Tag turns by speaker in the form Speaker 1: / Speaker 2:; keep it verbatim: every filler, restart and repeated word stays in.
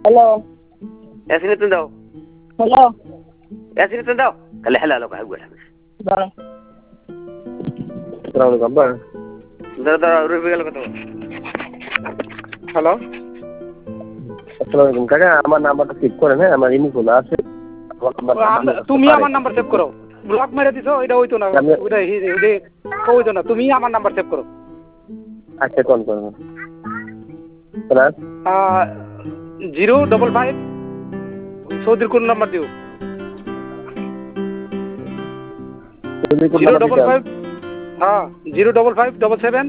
Speaker 1: hello
Speaker 2: এসিনে তুমি দাও
Speaker 1: hello
Speaker 2: এসিনে তুমি দাও কালে হেলা লোক হাগু
Speaker 1: দাঁড়া
Speaker 3: আসসালামু আলাইকুম আব্বা
Speaker 2: দাদা দাদা রুবি গেল কত হ্যালো
Speaker 3: আসসালামু আলাইকুম কাকা আমার নাম্বারটা সেভ করেন হ্যাঁ আমার ইনি খোলা আছে
Speaker 4: তুমি আমার নাম্বার সেভ করো ব্লক মেরে দিছো এটা হইতো না ওটা হইতো না তুমি আমার নাম্বার সেভ করো
Speaker 3: আচ্ছা কোন করবো
Speaker 4: জিরো ডবল ফাইভ সৌদির কোন নাম্বার দিও জিরো ডবল ফাইভ হ্যাঁ zero double five double seven